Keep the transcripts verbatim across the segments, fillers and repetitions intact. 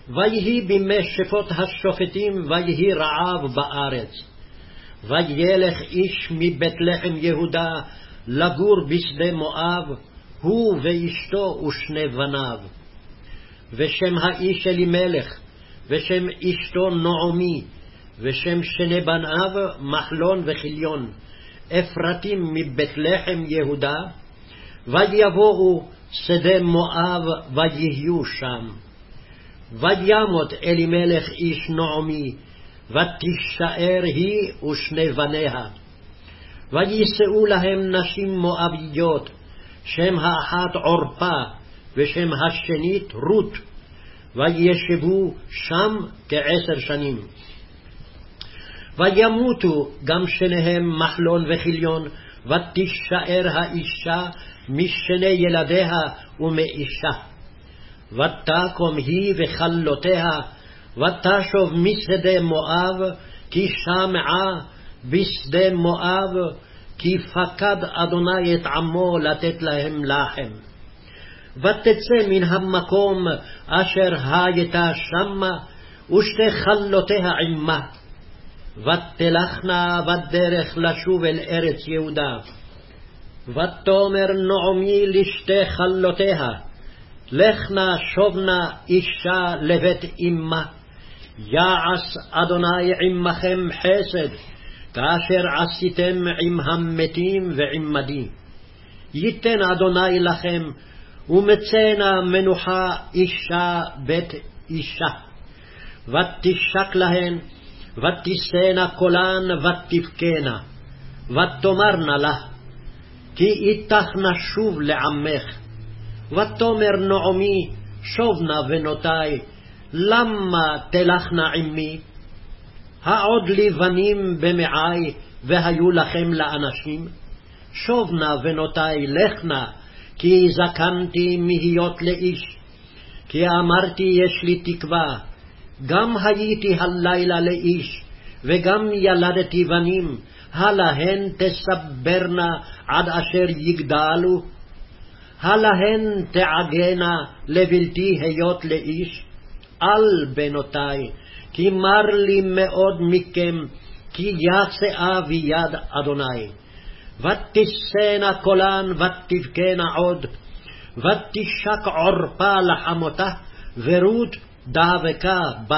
ויהי בימי שפוט השופטים, ויהי רעב בארץ. וילך איש מבית לחם יהודה לגור בשדה מואב, הוא ואשתו ושני בניו. ושם האיש אלימלך, ושם אשתו נעמי, ושם שני בניו מחלון וכליון, אפרתים מבית לחם יהודה. ויבואו שדה מואב ויהיו שם. וימות אלימלך איש נעמי, ותישאר היא ושני בניה. ויישאו להם נשים מואביות, שם האחת עורפה, ושם השנית רות, וישבו שם כעשר שנים. וימותו גם שניהם מחלון וכליון, ותישאר האישה משני ילדיה ומאישה. ותקום היא וכלותיה, ותשוב משדה מואב, כי שמעה בשדה מואב, כי פקד אדוני את עמו לתת להם לחם. ותצא מן המקום אשר הייתה שמה, ושתי חלותיה עמה. ותלכנה בדרך לשוב אל ארץ יהודה. ותאמר נעמי לשתי חלותיה, לכנה שובנה אישה לבית אמה. יעש אדוני עמכם חסד, כאשר עשיתם עם המתים ועמדי. ייתן אדוני לכם, ומצאנה מנוחה אישה בית אישה. ותשק להן, ותישאנה קולן, ותבכנה. ותאמרנה לה, כי איתך נשוב לעמך. ותאמר נעמי, שובנה בנותי, למה תלכנה עמי? העוד לי בנים במעי, והיו לכם לאנשים? שובנה בנותי, לכנה, כי זקנתי מהיות לאיש. כי אמרתי יש לי תקווה, גם הייתי הלילה לאיש, וגם ילדתי בנים, הלהן תסברנה עד אשר יגדלו? הלהן תעגנה לבלתי היות לאיש? אל בנותי, כי מר לי מאוד מכם, כי יצאה ביד אדוני. ותישאנה קולן, ותבכנה עוד, ותשק עורפה לחמותה, ורות דבקה בה.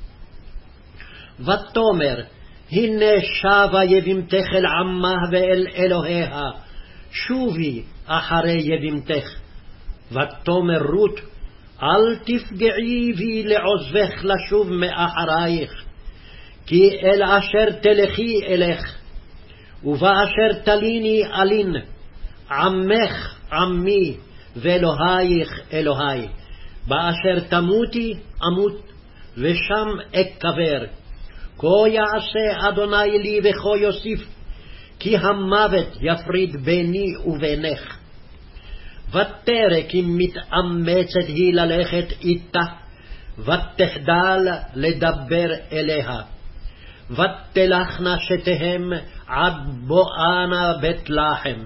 ותאמר, הנה שבה יבימתך אל עמה ואל אלוהיה, שובי אחרי יבימתך. ותאמר רות, אל תפגעי בי לעוזבך לשוב מאחרייך, כי אל אשר תלכי אלך, ובאשר תליני אלין, עמך עמי, ואלוהיך אלוהי. באשר תמותי אמות, ושם אקבר. כה יעשה אדוני לי וכה יוסיף, כי המוות יפריד ביני ובינך. ותרא כי מתאמצת היא ללכת איתה, ותחדל לדבר אליה. ותלכנה שתיהם עד בואנה בית לחם.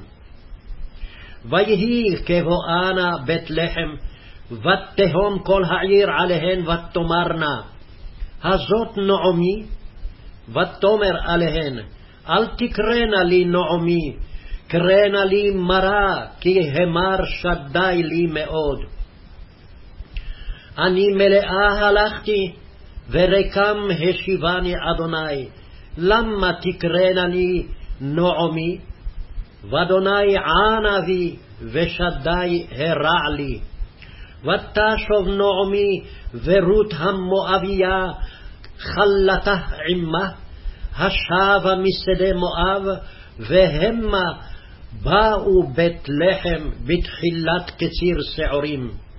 ויהי כבואנה בית לחם, ותהום כל העיר עליהן, ותאמרנה, הזאת נעמי? ותאמר עליהן, אל תקראנה לי נעמי, קראנה לי מרה, כי המר שדי לי מאוד. אני מלאה הלכתי, ורקם השיבני אדוני, למה תקראנני נעמי? ואדוני ענה בי, ושדי הרע לי. ותשוב נעמי ורות המואביה חלתה עמה, השבה משדה מואב, והמה באו בית לחם בתחילת קציר שעורים.